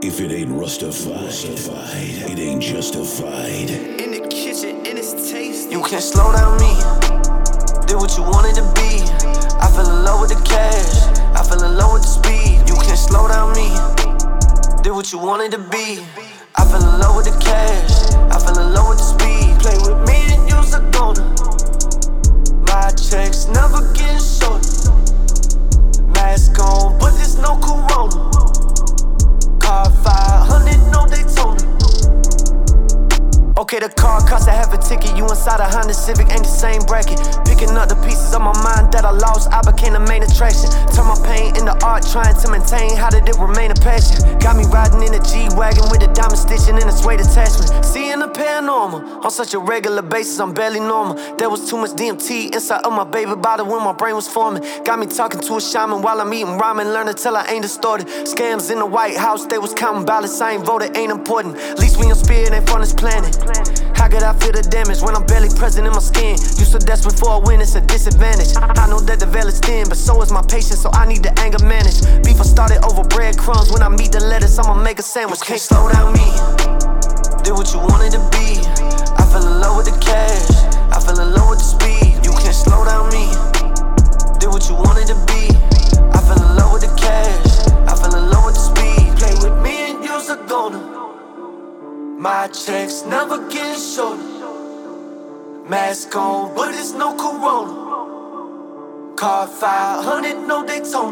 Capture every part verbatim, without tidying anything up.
If it ain't Rustified, it ain't justified. In the kitchen, and it's tasty. You can't slow down me. Did what you wanted to be. I fell in love with the cash. I fell in love with the speed. You can't slow down me. Did what you wanted to be. I fell in love with the cash. I fell in love with the speed. Play with me and use a gonna. My checks never getting short. Mask on, but there's no corona. Car five hundred, no Daytona. Okay, the car costs a half a ticket. You inside a Honda Civic, ain't the same bracket. Picking up the pieces of my mind that I lost, I became the main attraction. Turn my pain into art, trying to maintain. How did it remain a passion? Got me riding in a G-Wagon with a diamond stitching and a suede attachment. Seeing the paranormal on such a regular basis, I'm barely normal. There was too much D M T inside of my baby bottle when my brain was forming. Got me talking to a shaman while I'm eating ramen, learning till I ain't distorted. Scams in the White House, they was counting ballots. I ain't voted, ain't important. Least me on spirit ain't from this planet. How could I feel the damage when I'm barely present in my skin? You so desperate for a win, it's a disadvantage. I know that the veil is thin, but so is my patience, so I need the anger managed. Beef I started over breadcrumbs. When I meet the lettuce, I'ma make a sandwich. You can't slow down me. Did what you wanted to be. I fell in love with the cash. I fell in love with the speed. You can't slow down me. Did what you wanted to be. I fell in love with the cash. I fell in love with the speed. Play with me and use a gonna. My checks never getting shorter. Mask on, but it's no corona. Car five hundred, no Daytona.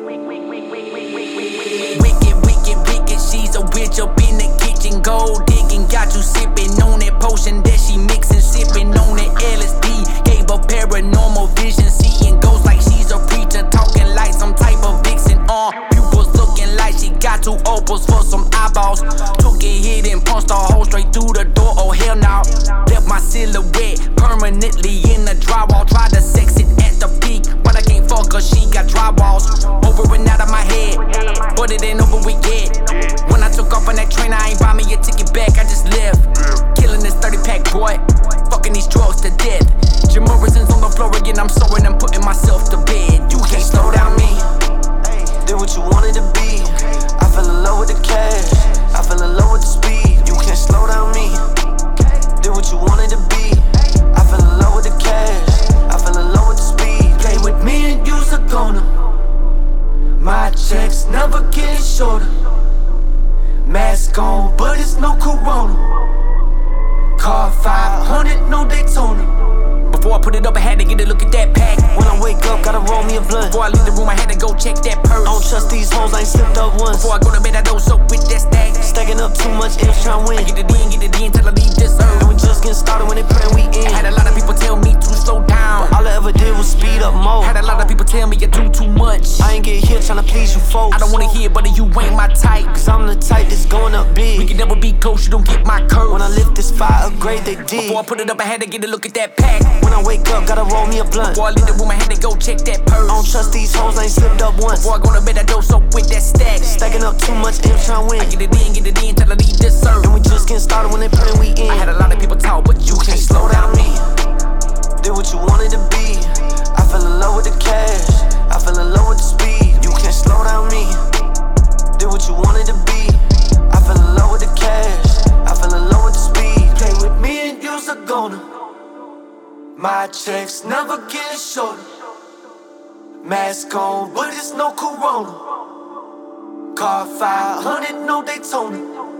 Wicked, wicked, wicked, she's a witch up in the kitchen. Gold digging, got you sipping on that potion that she mixing. Sipping on that L S D, gave her paranormal vision. Seeing ghosts like she's a preacher. Talking like some type of vixen. Uh, pupils looking like she got two opals for some eyeballs. Took a hit and punched the hole straight through the door, oh hell no. Left my silhouette permanently in the drywall. Tried to sex it at the peak, but I can't fuck her, she got drywalls. Over and out of my head, but it ain't over with yet. When I took off on that train, I ain't buy me a ticket back, I just left. Killing this thirty pack, boy, fucking these drugs to death. Jim Morrison's on the floor again, I'm soaring and putting myself to bed. You can't slow down me. Did what you wanted to be. I fell in love with the cash. I fell in love with the speed. You can't slow down me. Did what you wanted to be. I fell in love with the cash. I fell in love with the speed. Play with me and use a gonna. My checks never getting shorter. Mask on, but it's no corona. Car five hundred, no Daytona. Before I put it up, I had to get a look at that pack. When I wake up, gotta roll me a blunt. Before I leave the room, I had to go check that purse. I don't trust these hoes, I ain't slipped up once. Before I go to bed, I don't soak with that stack. Stacking up too much M's tryna win. I get it in, get it in till I leave this earth. And we just getting started when they pray we in. Had a lot of people tell me to slow down. All I ever did was speed up more. Had a lot of people tell me you do too much. I ain't get here tryna please you folks. I don't wanna hear, but you ain't my type. Cause I'm the type that's going up big. We can never be close, you don't get my curve. When I lift this fire upgrade, they did. Before I put it up, I had to get a look at that pack. When I wake up, gotta roll me a blunt. Before I leave the room, I had to go check that purse. I don't trust these hoes, I ain't slipped up once. Before I go to bed, I don't soak with that stack. Stacking up too much M's tryna win. I get it in, get it in till I leave this earth. And we just getting started when they pray we in. I had a lot of people talk, but you can't slow down me. Did what you wanted to be. I fell in love with the cash. I fell in love with the speed. You can't slow down me. Did what you wanted to be. I fell in love with the cash. I fell in love with the speed. Play with me and use a gonna. My checks never getting shorter. Mask on, but it's no corona. Car five hundred, no Daytona.